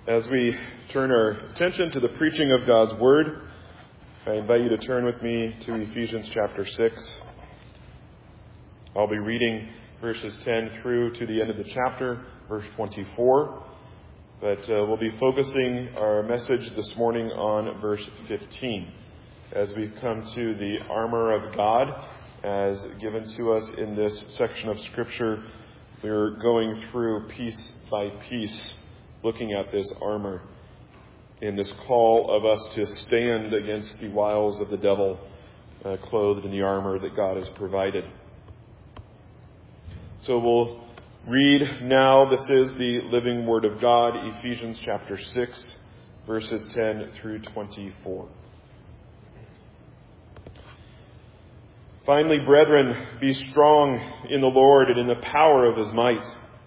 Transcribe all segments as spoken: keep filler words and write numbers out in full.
As we turn our attention to the preaching of God's Word, I invite you to turn with me to Ephesians chapter six. I'll be reading verses ten through to the end of the chapter, verse twenty-four. But uh, we'll be focusing our message this morning on verse fifteen, as we come to the armor of God as given to us in this section of Scripture. We're going through piece by piece, looking at this armor in this call of us to stand against the wiles of the devil, uh, clothed in the armor that God has provided. So we'll read now. This is the living Word of God, Ephesians chapter six, verses ten through twenty-four. Finally, brethren, be strong in the Lord and in the power of his might.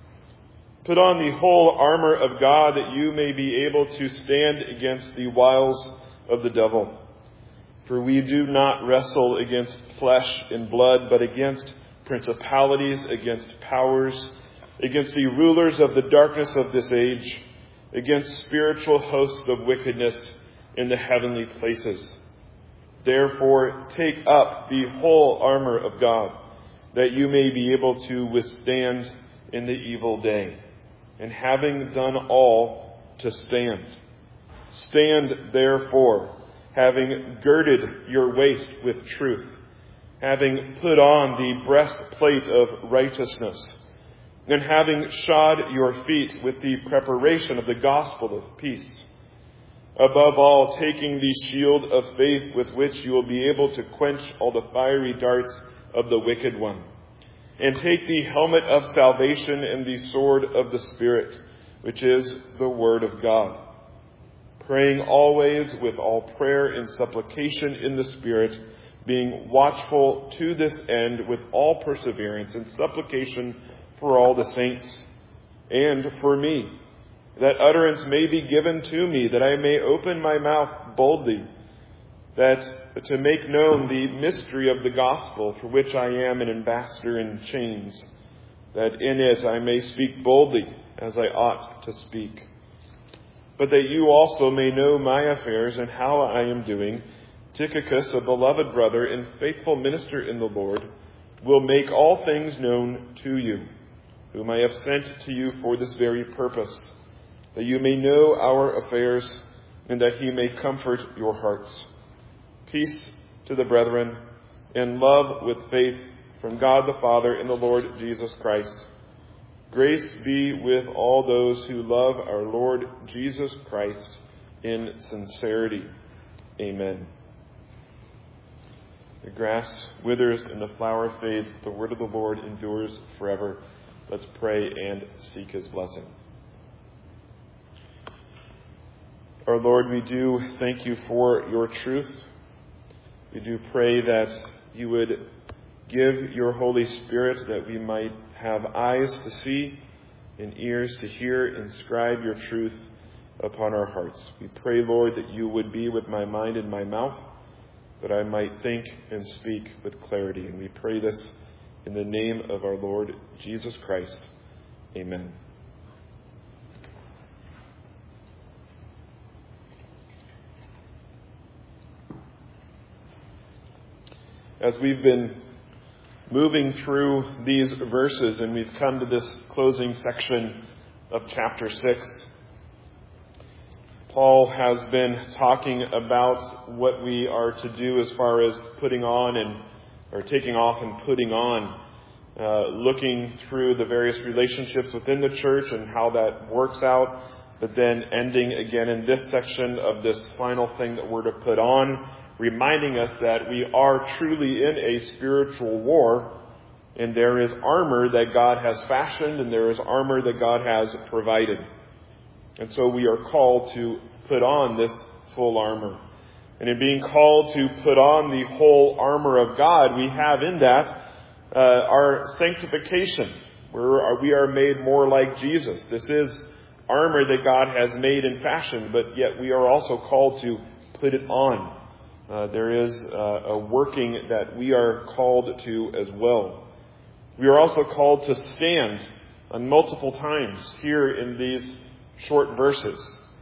Put on the whole armor of God, that you may be able to stand against the wiles of the devil. For we do not wrestle against flesh and blood, but against principalities, against powers, against the rulers of the darkness of this age, against spiritual hosts of wickedness in the heavenly places. Therefore, take up the whole armor of God, that you may be able to withstand in the evil day. And having done all, to stand. Stand therefore, having girded your waist with truth, having put on the breastplate of righteousness, and having shod your feet with the preparation of the gospel of peace. Above all, taking the shield of faith, with which you will be able to quench all the fiery darts of the wicked one. And take the helmet of salvation and the sword of the Spirit, which is the Word of God. Praying always with all prayer and supplication in the Spirit, being watchful to this end with all perseverance and supplication for all the saints, and for me, that utterance may be given to me, that I may open my mouth boldly, that to make known the mystery of the gospel, for which I am an ambassador in chains, that in it I may speak boldly as I ought to speak. But that you also may know my affairs and how I am doing, Tychicus, a beloved brother and faithful minister in the Lord, will make all things known to you, whom I have sent to you for this very purpose, that you may know our affairs, and that he may comfort your hearts. Peace to the brethren, and love with faith from God the Father and the Lord Jesus Christ. Grace be with all those who love our Lord Jesus Christ in sincerity. Amen. The grass withers and the flower fades, but the word of the Lord endures forever. Let's pray and seek his blessing. Our Lord, we do thank you for your truth. We do pray that you would give your Holy Spirit, that we might have eyes to see and ears to hear, inscribe your truth upon our hearts. We pray, Lord, that you would be with my mind and my mouth, that I might think and speak with clarity. And we pray this in the name of our Lord Jesus Christ. Amen. As we've been moving through these verses and we've come to this closing section of chapter six, Paul has been talking about what we are to do as far as putting on and or taking off and putting on, uh, looking through the various relationships within the church and how that works out, but then ending again in this section of this final thing that we're to put on, reminding us that we are truly in a spiritual war, and there is armor that God has fashioned, and there is armor that God has provided. And so we are called to put on this full armor. And in being called to put on the whole armor of God, we have in that uh, our sanctification, where we are made more like Jesus. This is armor that God has made and fashioned, but yet we are also called to put it on. Uh, there is uh, a working that we are called to as well. We are also called to stand on multiple times here in these short verses.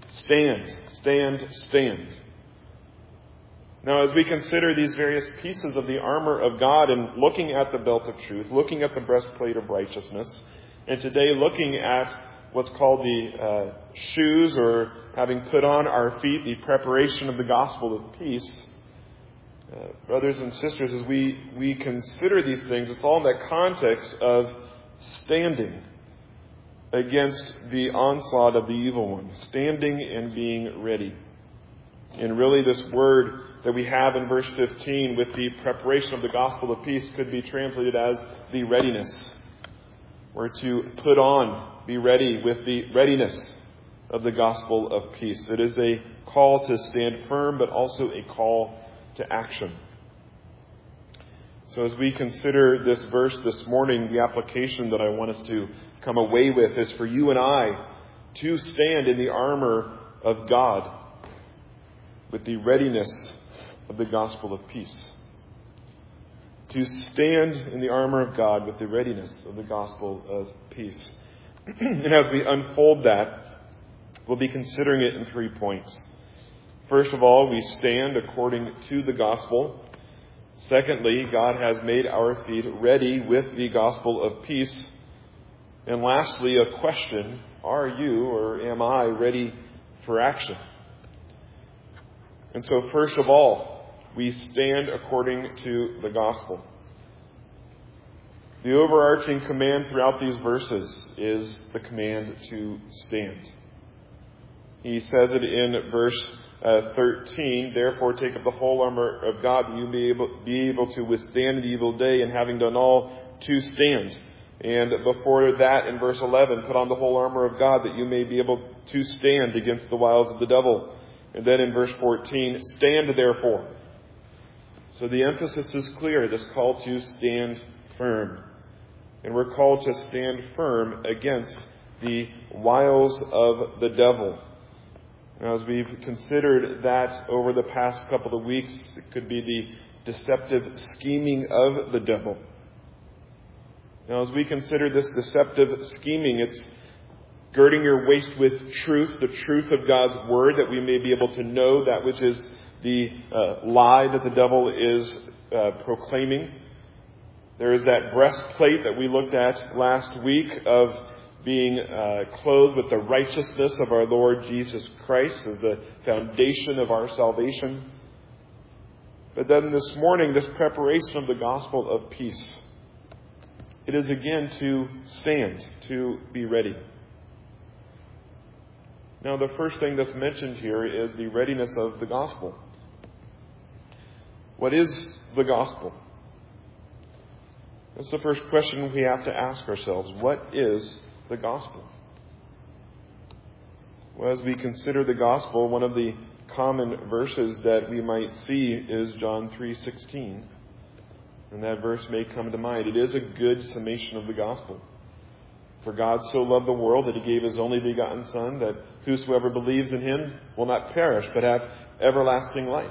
Stand, stand, stand. Now, as we consider these various pieces of the armor of God and looking at the belt of truth, looking at the breastplate of righteousness, and today looking at what's called the uh, shoes, or having put on our feet the preparation of the gospel of peace, uh, brothers and sisters, as we, we consider these things, it's all in that context of standing against the onslaught of the evil one, standing and being ready. And really this word that we have in verse fifteen with the preparation of the gospel of peace could be translated as the readiness. We're to put on, be ready with the readiness of the gospel of peace. It is a call to stand firm, but also a call to action. So as we consider this verse this morning, the application that I want us to come away with is for you and I to stand in the armor of God with the readiness of the gospel of peace. To stand in the armor of God with the readiness of the gospel of peace. And as we unfold that, we'll be considering it in three points. First of all, we stand according to the gospel. Secondly, God has made our feet ready with the gospel of peace. And lastly, a question: are you or am I ready for action? And so first of all, we stand according to the gospel. The overarching command throughout these verses is the command to stand. He says it in verse uh, thirteen, therefore take up the whole armor of God, that you may able, be able to withstand the evil day, and having done all, to stand. And before that, in verse eleven, put on the whole armor of God, that you may be able to stand against the wiles of the devil. And then in verse fourteen, stand therefore. So the emphasis is clear, this call to stand firm. And we're called to stand firm against the wiles of the devil. Now, as we've considered that over the past couple of weeks, it could be the deceptive scheming of the devil. Now, as we consider this deceptive scheming, it's girding your waist with truth, the truth of God's word, that we may be able to know that which is the uh, lie that the devil is uh, proclaiming. There is that breastplate that we looked at last week of being uh, clothed with the righteousness of our Lord Jesus Christ as the foundation of our salvation. But then this morning, this preparation of the gospel of peace. It is again to stand, to be ready. Now, the first thing that's mentioned here is the readiness of the gospel. What is the gospel? That's the first question we have to ask ourselves. What is the gospel? Well, as we consider the gospel, one of the common verses that we might see is John three sixteen. And that verse may come to mind. It is a good summation of the gospel. For God so loved the world that he gave his only begotten Son, that whosoever believes in him will not perish, but have everlasting life.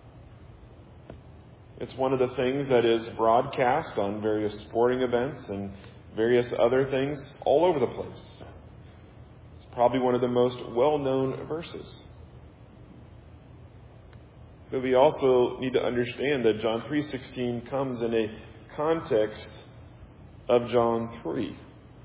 It's one of the things that is broadcast on various sporting events and various other things all over the place. It's probably one of the most well-known verses. But we also need to understand that John three sixteen comes in a context of John three.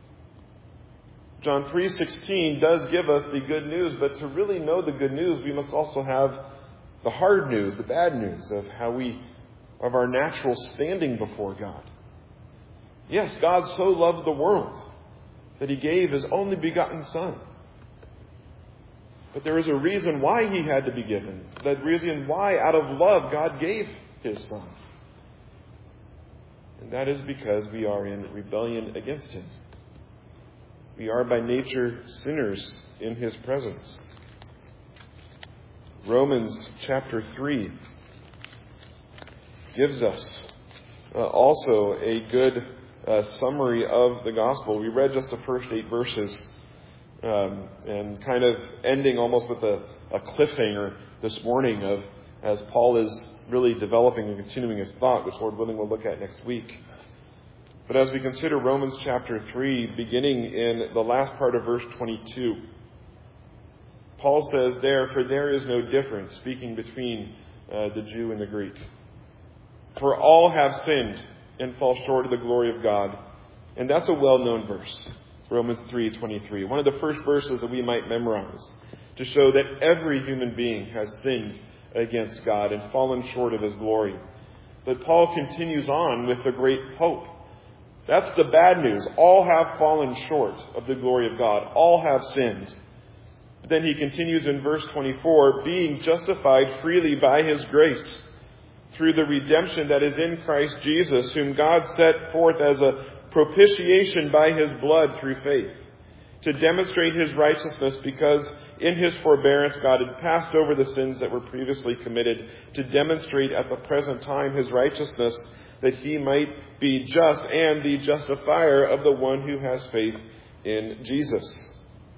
John three sixteen does give us the good news, but to really know the good news, we must also have the hard news, the bad news of how we, of our natural standing before God. Yes, God so loved the world that he gave his only begotten Son. But there is a reason why he had to be given. The reason why, out of love, God gave his Son. And that is because we are in rebellion against him. We are by nature sinners in his presence. Romans chapter three gives us uh, also a good uh, summary of the gospel. We read just the first eight verses um, and kind of ending almost with a, a cliffhanger this morning of as Paul is really developing and continuing his thought, which Lord willing we'll look at next week. But as we consider Romans chapter three, beginning in the last part of verse twenty-two, Paul says there, for there is no difference, speaking between uh, the Jew and the Greek. For all have sinned and fall short of the glory of God. And that's a well-known verse, Romans three twenty-three. One of the first verses that we might memorize to show that every human being has sinned against God and fallen short of His glory. But Paul continues on with the great hope. That's the bad news. All have fallen short of the glory of God. All have sinned. But then he continues in verse twenty-four, being justified freely by His grace through the redemption that is in Christ Jesus, whom God set forth as a propitiation by His blood through faith, to demonstrate His righteousness, because in His forbearance God had passed over the sins that were previously committed, to demonstrate at the present time His righteousness, that He might be just and the justifier of the one who has faith in Jesus.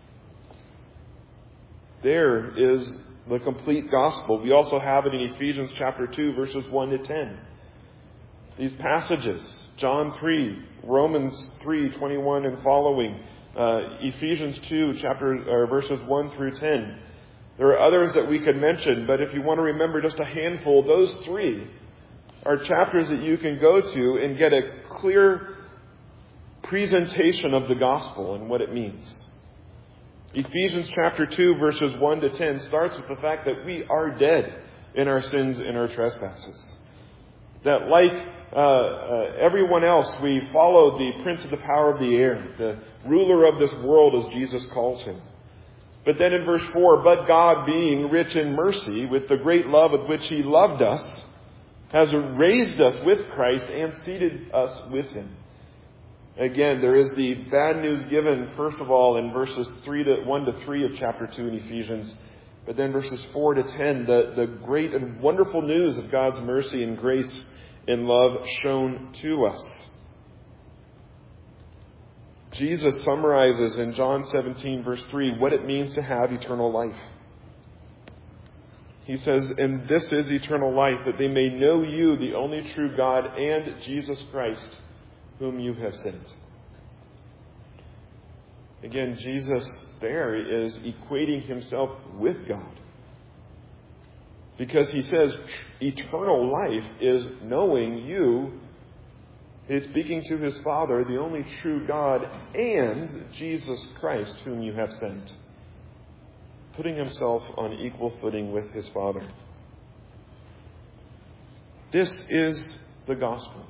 There is the complete gospel. We also have it in Ephesians chapter two, verses one to ten. These passages, John three, Romans three, twenty-one and following, uh, Ephesians two, chapter, or verses one through ten. There are others that we could mention, but if you want to remember just a handful, those three are chapters that you can go to and get a clear presentation of the gospel and what it means. Ephesians chapter two, verses one to ten starts with the fact that we are dead in our sins and our trespasses. That like uh, uh, everyone else, we follow the prince of the power of the air, the ruler of this world, as Jesus calls him. But then in verse four, but God, being rich in mercy, with the great love with which He loved us, has raised us with Christ and seated us with Him. Again, there is the bad news given, first of all, in verses three to one to three of chapter two in Ephesians. But then verses four to ten, the, the great and wonderful news of God's mercy and grace and love shown to us. Jesus summarizes in John seventeen, verse three, what it means to have eternal life. He says, and this is eternal life, that they may know You, the only true God, and Jesus Christ, whom You have sent. Again, Jesus there is equating Himself with God. Because He says eternal life is knowing You. He's speaking to His Father, the only true God, and Jesus Christ, whom You have sent. Putting Himself on equal footing with His Father. This is the gospel.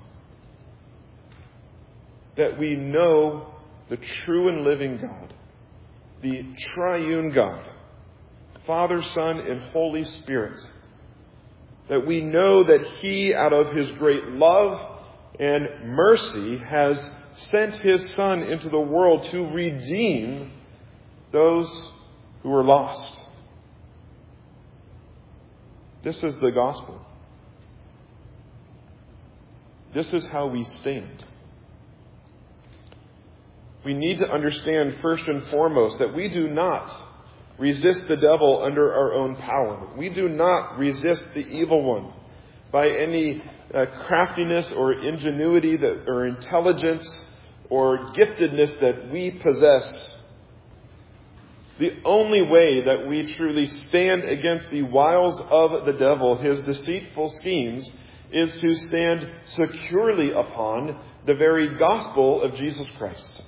That we know the true and living God, the triune God, Father, Son, and Holy Spirit. That we know that He, out of His great love and mercy, has sent His Son into the world to redeem those who are lost. This is the gospel. This is how we stand. We need to understand first and foremost that we do not resist the devil under our own power. We do not resist the evil one by any uh, craftiness or ingenuity that, or intelligence or giftedness that we possess. The only way that we truly stand against the wiles of the devil, his deceitful schemes, is to stand securely upon the very gospel of Jesus Christ.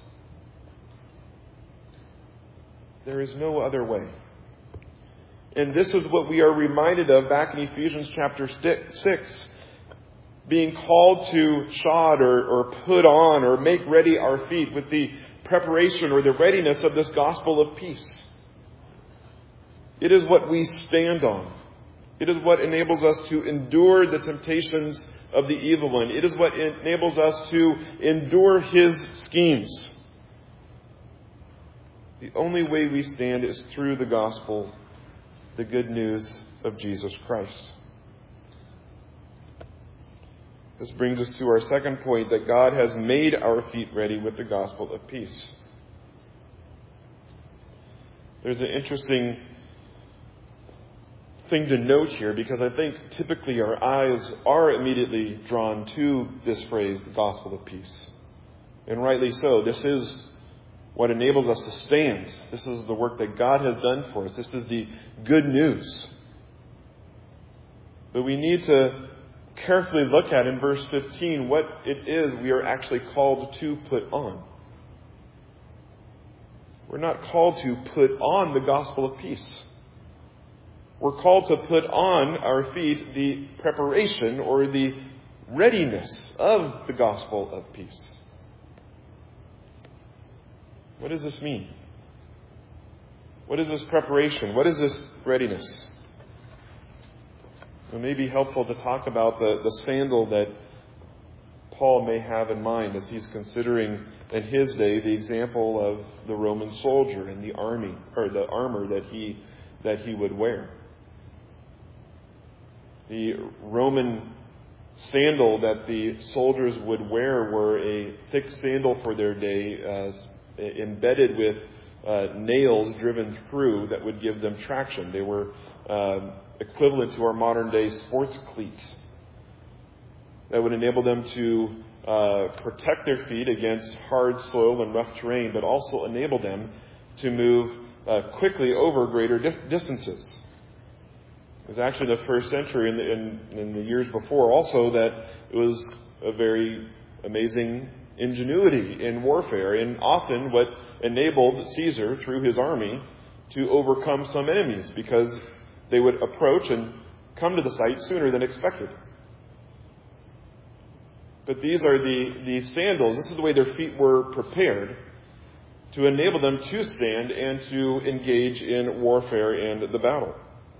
There is no other way. And this is what we are reminded of back in Ephesians chapter six. Being called to shod or, or put on or make ready our feet with the preparation or the readiness of this gospel of peace. It is what we stand on. It is what enables us to endure the temptations of the evil one. It is what enables us to endure his schemes. The only way we stand is through the gospel, the good news of Jesus Christ. This brings us to our second point, that God has made our feet ready with the gospel of peace. There's an interesting thing to note here, because I think typically our eyes are immediately drawn to this phrase, the gospel of peace. And rightly so. This is what enables us to stand. This is the work that God has done for us. This is the good news. But we need to carefully look at in verse fifteen what it is we are actually called to put on. We're not called to put on the gospel of peace. We're called to put on our feet the preparation or the readiness of the gospel of peace. What does this mean? What is this preparation? What is this readiness? It may be helpful to talk about the, the sandal that Paul may have in mind as he's considering in his day the example of the Roman soldier and the army or the armor that he that he would wear. The Roman sandal that the soldiers would wear were a thick sandal for their day, uh, embedded with uh, nails driven through that would give them traction. They were uh, equivalent to our modern day sports cleats that would enable them to uh, protect their feet against hard soil and rough terrain, but also enable them to move uh, quickly over greater di- distances. It was actually the first century in the, in, in the years before also that it was a very amazing ingenuity in warfare, and often what enabled Caesar through his army to overcome some enemies because they would approach and come to the site sooner than expected. But these are the, the sandals. This is the way their feet were prepared to enable them to stand and to engage in warfare and the battle.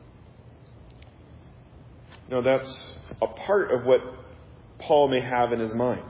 Now that's a part of what Paul may have in his mind,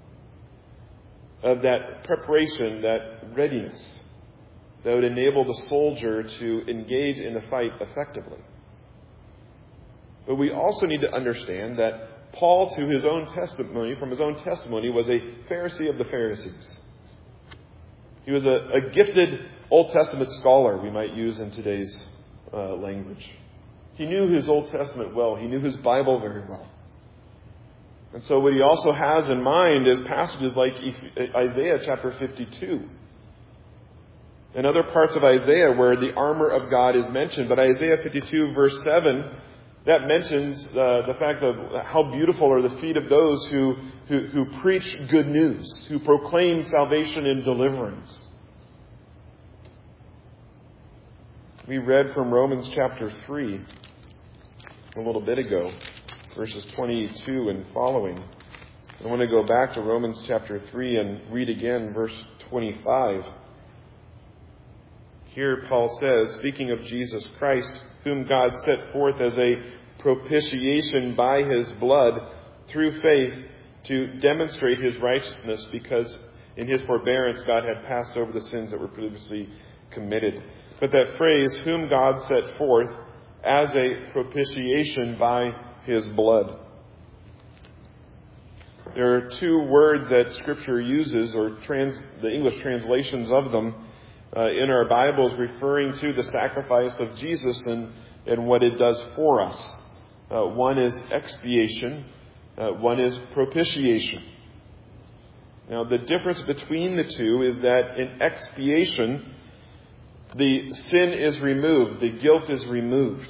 of that preparation, that readiness that would enable the soldier to engage in the fight effectively. But we also need to understand that Paul, to his own testimony, from his own testimony, was a Pharisee of the Pharisees. He was a, a gifted Old Testament scholar, we might use in today's uh, language. He knew his Old Testament well. He knew his Bible very well. And so what he also has in mind is passages like Isaiah chapter fifty-two. And other parts of Isaiah where the armor of God is mentioned. But Isaiah fifty-two verse seven, that mentions uh, the fact of how beautiful are the feet of those who, who, who preach good news, who proclaim salvation and deliverance. We read from Romans chapter three a little bit ago, verses twenty-two and following. I want to go back to Romans chapter three and read again verse twenty-five. Here Paul says, speaking of Jesus Christ, whom God set forth as a propitiation by his blood through faith to demonstrate his righteousness, because in his forbearance God had passed over the sins that were previously committed. But that phrase, whom God set forth as a propitiation by his blood. There are two words that Scripture uses, or trans, the English translations of them, uh, in our Bibles, referring to the sacrifice of Jesus and, and what it does for us. Uh, one is expiation, uh, one is propitiation. Now, the difference between the two is that in expiation, the sin is removed, the guilt is removed.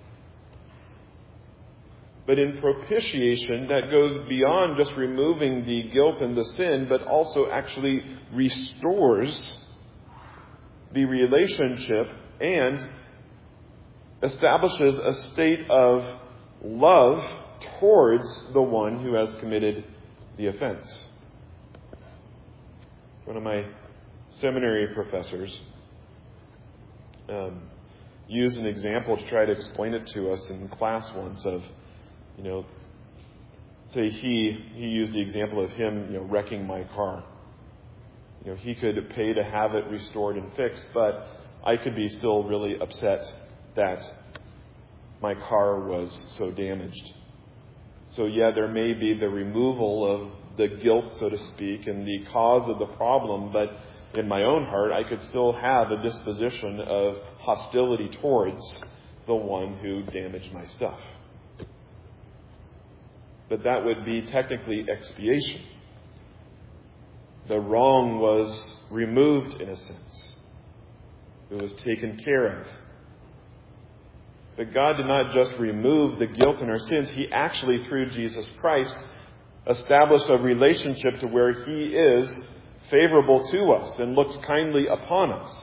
But in propitiation, that goes beyond just removing the guilt and the sin, but also actually restores the relationship and establishes a state of love towards the one who has committed the offense. One of my seminary professors um, used an example to try to explain it to us in class once of, you know, say he he used the example of him, you know, wrecking my car. You know, he could pay to have it restored and fixed, but I could be still really upset that my car was so damaged. So yeah, there may be the removal of the guilt, so to speak, and the cause of the problem, but in my own heart, I could still have a disposition of hostility towards the one who damaged my stuff. But that would be technically expiation. The wrong was removed in a sense. It was taken care of. But God did not just remove the guilt in our sins. He actually, through Jesus Christ, established a relationship to where He is favorable to us and looks kindly upon us.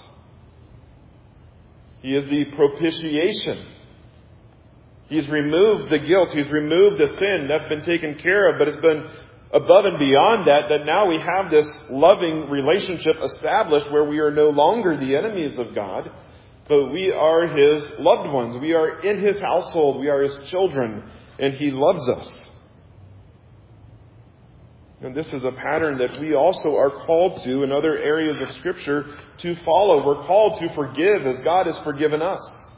He is the propitiation. He's removed the guilt. He's removed the sin. That's been taken care of. But it's been above and beyond that, that now we have this loving relationship established where we are no longer the enemies of God, but we are His loved ones. We are in His household. We are His children, and He loves us. And this is a pattern that we also are called to in other areas of Scripture to follow. We're called to forgive as God has forgiven us.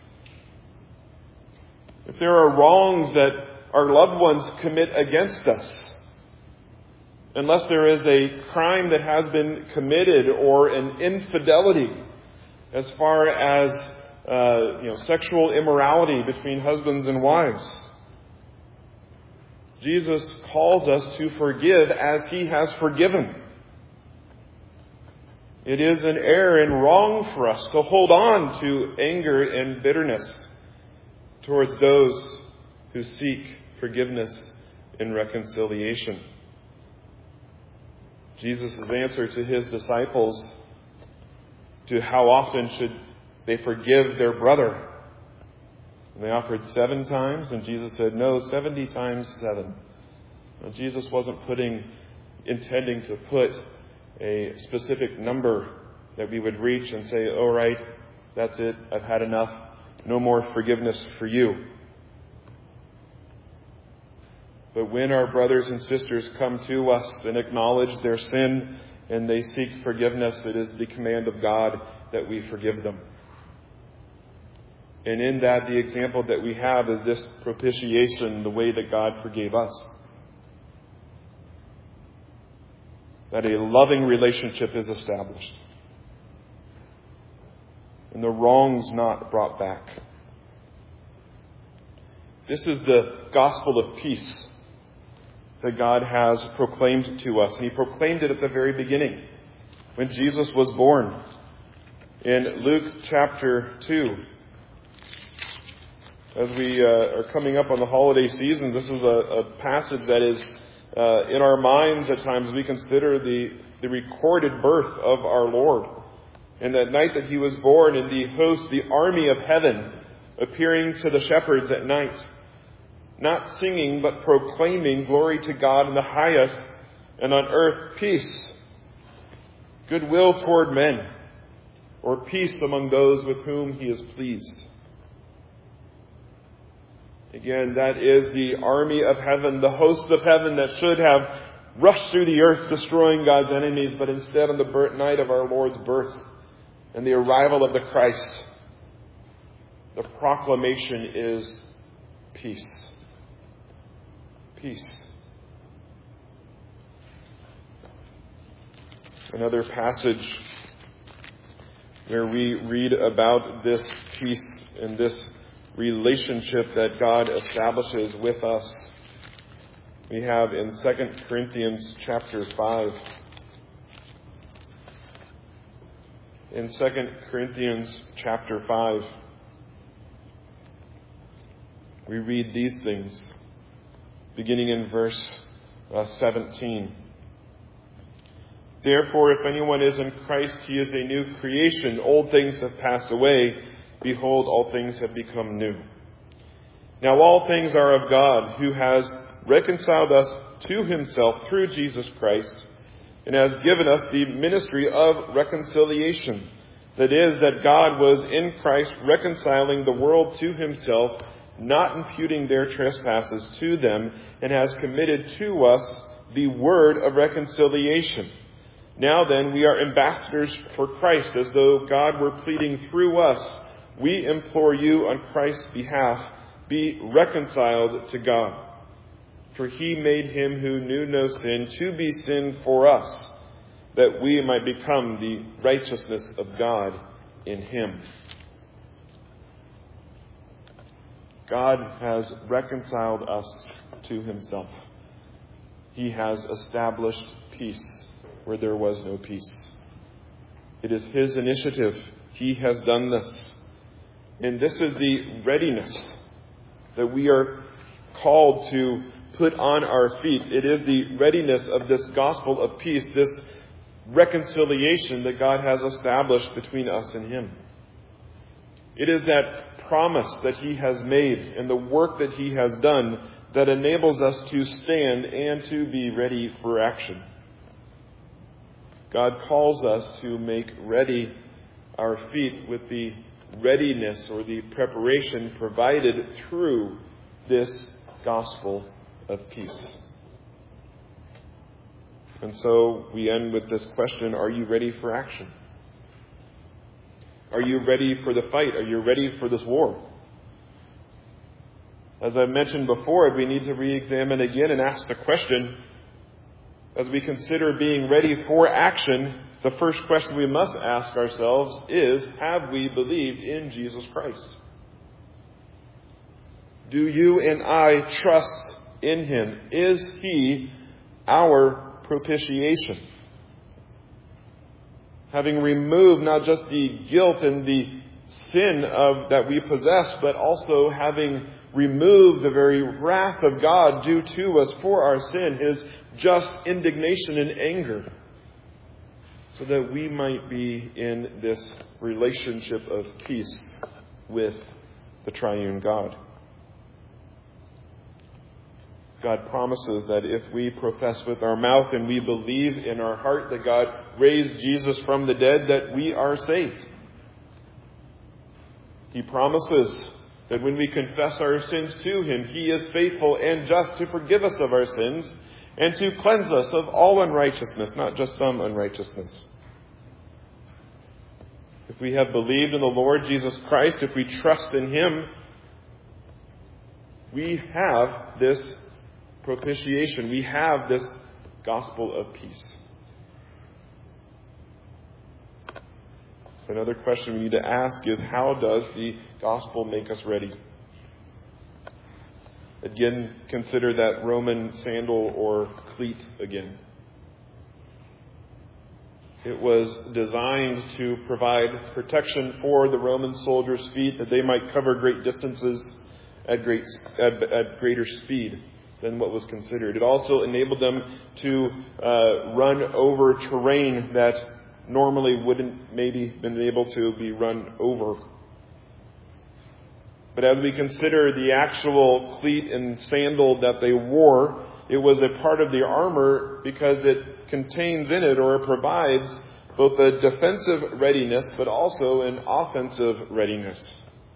If there are wrongs that our loved ones commit against us, unless there is a crime that has been committed or an infidelity as far as uh, you know, sexual immorality between husbands and wives, Jesus calls us to forgive as He has forgiven. It is an error and wrong for us to hold on to anger and bitterness towards those who seek forgiveness and reconciliation. Jesus' answer to His disciples to how often should they forgive their brother. And they offered seven times, and Jesus said, no, seventy times seven. Now, Jesus wasn't putting, intending to put a specific number that we would reach and say, all right, that's it, I've had enough, no more forgiveness for you. But when our brothers and sisters come to us and acknowledge their sin and they seek forgiveness, it is the command of God that we forgive them. And in that, the example that we have is this propitiation, the way that God forgave us. That a loving relationship is established. And the wrongs not brought back. This is the gospel of peace that God has proclaimed to us. And He proclaimed it at the very beginning, when Jesus was born. In Luke chapter two, as we uh, are coming up on the holiday season, this is a, a passage that is uh, in our minds at times. We consider the, the recorded birth of our Lord. And that night that He was born, in the host, the army of heaven, appearing to the shepherds at night, not singing, but proclaiming glory to God in the highest, and on earth peace, goodwill toward men, or peace among those with whom He is pleased. Again, that is the army of heaven, the hosts of heaven that should have rushed through the earth destroying God's enemies, but instead on the night of our Lord's birth and the arrival of the Christ, the proclamation is peace. Peace. Another passage where we read about this peace and this relationship that God establishes with us, we have in Second Corinthians chapter five. In Second Corinthians chapter five, we read these things, beginning in verse uh, seventeen. Therefore, if anyone is in Christ, he is a new creation. Old things have passed away. Behold, all things have become new. Now all things are of God, who has reconciled us to Himself through Jesus Christ, and has given us the ministry of reconciliation. That is, that God was in Christ reconciling the world to Himself, not imputing their trespasses to them, and has committed to us the word of reconciliation. Now then, we are ambassadors for Christ, as though God were pleading through us. We implore you on Christ's behalf, be reconciled to God. For He made Him who knew no sin to be sin for us, that we might become the righteousness of God in Him. God has reconciled us to Himself. He has established peace where there was no peace. It is His initiative. He has done this. And this is the readiness that we are called to put on our feet. It is the readiness of this gospel of peace, this reconciliation that God has established between us and Him. It is that promise that He has made and the work that He has done that enables us to stand and to be ready for action. God calls us to make ready our feet with the readiness or the preparation provided through this gospel of peace. And so we end with this question, are you ready for action? Are you ready for the fight? Are you ready for this war? As I mentioned before, we need to re-examine again and ask the question, as we consider being ready for action, the first question we must ask ourselves is, have we believed in Jesus Christ? Do you and I trust in Him? Is He our propitiation? Having removed not just the guilt and the sin of that we possess, but also having removed the very wrath of God due to us for our sin, His just indignation and anger, so that we might be in this relationship of peace with the triune God. God promises that if we profess with our mouth and we believe in our heart that God raised Jesus from the dead, that we are saved. He promises that when we confess our sins to Him, He is faithful and just to forgive us of our sins and to cleanse us of all unrighteousness, not just some unrighteousness. If we have believed in the Lord Jesus Christ, if we trust in Him, we have this propitiation. We have this gospel of peace. Another question we need to ask is, how does the gospel make us ready? Again, consider that Roman sandal or cleat again. It was designed to provide protection for the Roman soldiers' feet, that they might cover great distances at great at, at greater speed than what was considered. It also enabled them to uh, run over terrain that normally wouldn't maybe been able to be run over. But as we consider the actual cleat and sandal that they wore, it was a part of the armor because it contains in it, or it provides, both a defensive readiness but also an offensive readiness.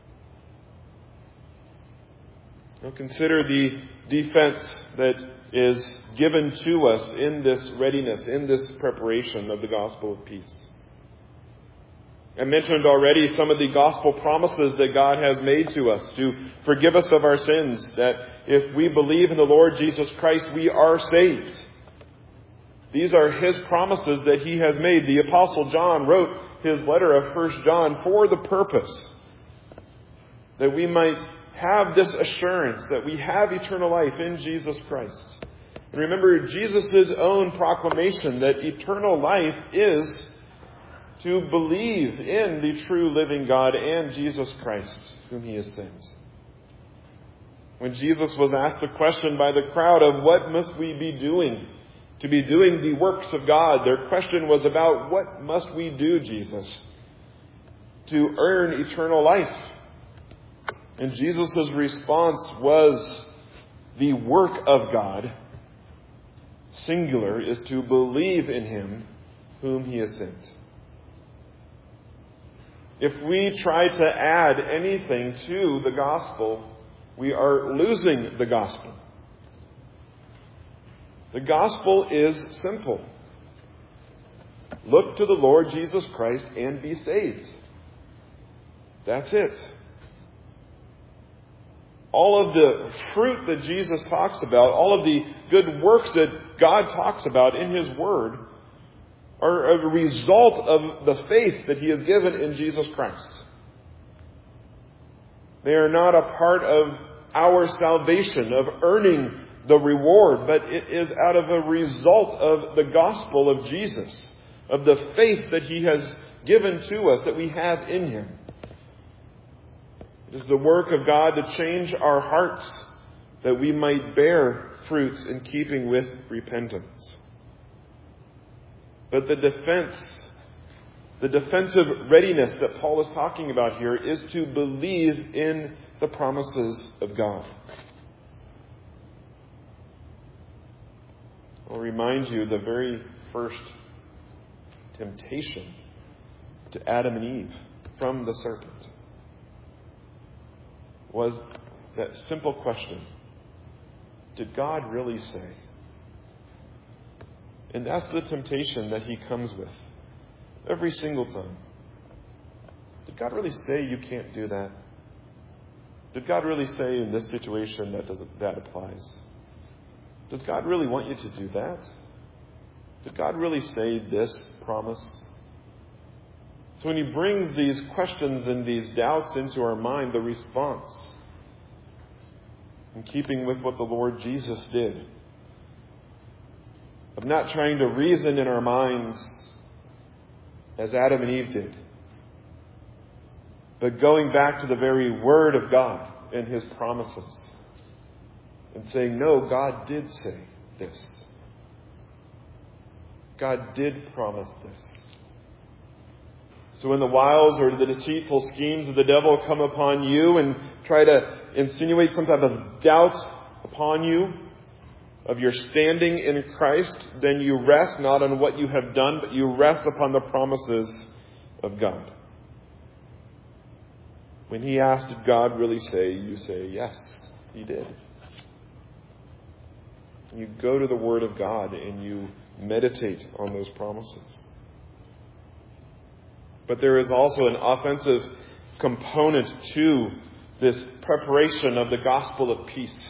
Now consider the defense that is given to us in this readiness, in this preparation of the gospel of peace. I mentioned already some of the gospel promises that God has made to us to forgive us of our sins, that if we believe in the Lord Jesus Christ, we are saved. These are His promises that He has made. The Apostle John wrote his letter of First John for the purpose that we might have this assurance that we have eternal life in Jesus Christ. And remember Jesus' own proclamation that eternal life is to believe in the true living God and Jesus Christ, whom He has sent. When Jesus was asked the question by the crowd of what must we be doing to be doing the works of God, their question was about what must we do, Jesus, to earn eternal life. And Jesus' response was, the work of God, singular, is to believe in Him whom He has sent. If we try to add anything to the gospel, we are losing the gospel. The gospel is simple. Look to the Lord Jesus Christ and be saved. That's it. All of the fruit that Jesus talks about, all of the good works that God talks about in His Word, are a result of the faith that He has given in Jesus Christ. They are not a part of our salvation, of earning the reward, but it is out of a result of the gospel of Jesus, of the faith that He has given to us, that we have in Him. It is the work of God to change our hearts, that we might bear fruits in keeping with repentance. But the defense, the defensive readiness that Paul is talking about here is to believe in the promises of God. I'll remind you the very first temptation to Adam and Eve from the serpent was that simple question: did God really say? And that's the temptation that he comes with every single time. Did God really say you can't do that? Did God really say in this situation that doesn't, that applies? Does God really want you to do that? Did God really say this promise? So when he brings these questions and these doubts into our mind, the response, in keeping with what the Lord Jesus did, of not trying to reason in our minds as Adam and Eve did, but going back to the very Word of God and His promises and saying, no, God did say this. God did promise this. So when the wiles or the deceitful schemes of the devil come upon you and try to insinuate some type of doubt upon you of your standing in Christ, then you rest not on what you have done, but you rest upon the promises of God. When he asked, did God really say? You say, yes, he did. You go to the Word of God and you meditate on those promises. But there is also an offensive component to this preparation of the gospel of peace.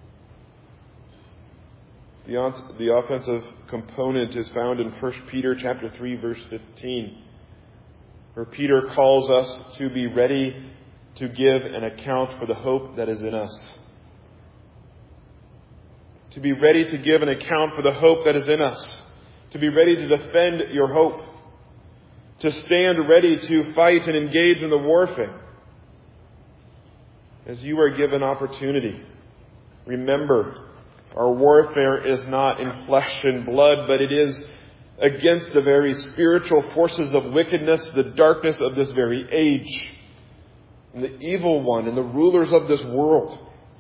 The, the offensive component is found in First Peter chapter three, verse fifteen, where Peter calls us to be ready to give an account for the hope that is in us. To be ready to give an account for the hope that is in us. To be ready to defend your hope. To stand ready to fight and engage in the warfare. As you are given opportunity, remember, our warfare is not in flesh and blood, but it is against the very spiritual forces of wickedness, the darkness of this very age, and the evil one, and the rulers of this world.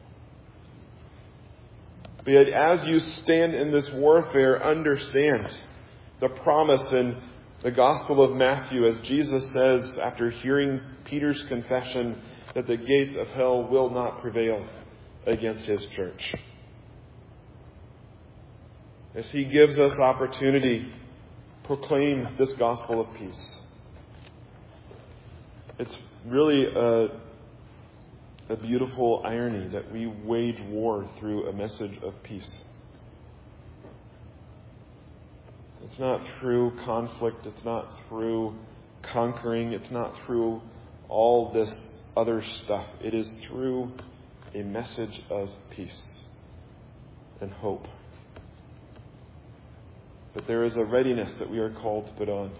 But yet, as you stand in this warfare, understand the promise in the Gospel of Matthew, as Jesus says after hearing Peter's confession, that the gates of hell will not prevail against his church. As he gives us opportunity, proclaim this gospel of peace. It's really a, a beautiful irony that we wage war through a message of peace. It's not through conflict. It's not through conquering. It's not through all this other stuff. It is through a message of peace and hope. But there is a readiness that we are called to put on.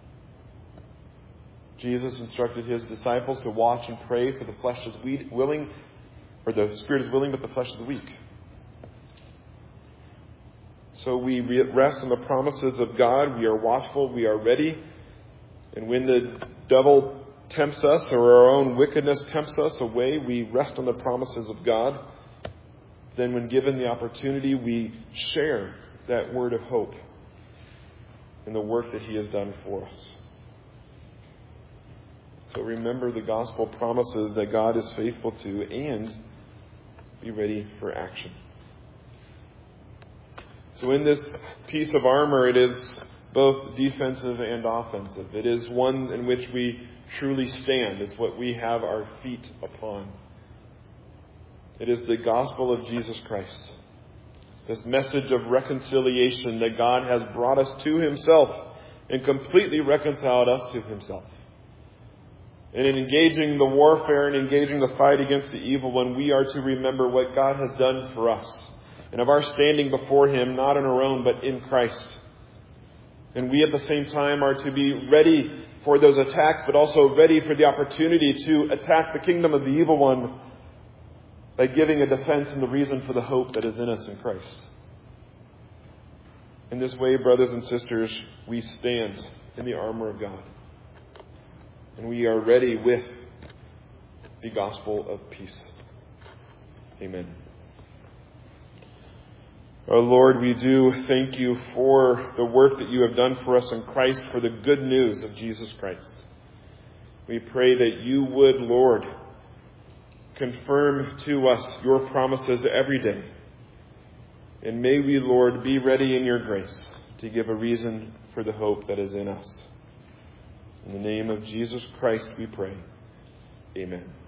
Jesus instructed his disciples to watch and pray, for the flesh is willing, or the spirit is willing, but the flesh is weak. So we rest on the promises of God. We are watchful. We are ready. And when the devil tempts us, or our own wickedness tempts us away, we rest on the promises of God. Then when given the opportunity, we share that word of hope in the work that he has done for us. So remember the gospel promises that God is faithful to, and be ready for action. So in this piece of armor, it is both defensive and offensive. It is one in which we truly stand. It's what we have our feet upon. It is the gospel of Jesus Christ. This message of reconciliation that God has brought us to himself and completely reconciled us to himself. And in engaging the warfare and engaging the fight against the evil one, we are to remember what God has done for us. and of our standing before Him, not on our own, but in Christ. And we at the same time are to be ready for those attacks, but also ready for the opportunity to attack the kingdom of the evil one by giving a defense and the reason for the hope that is in us in Christ. In this way, brothers and sisters, we stand in the armor of God. And we are ready with the gospel of peace. Amen. Our Lord, we do thank you for the work that you have done for us in Christ, for the good news of Jesus Christ. We pray that you would, Lord, confirm to us your promises every day. And may we, Lord, be ready in your grace to give a reason for the hope that is in us. In the name of Jesus Christ we pray. Amen.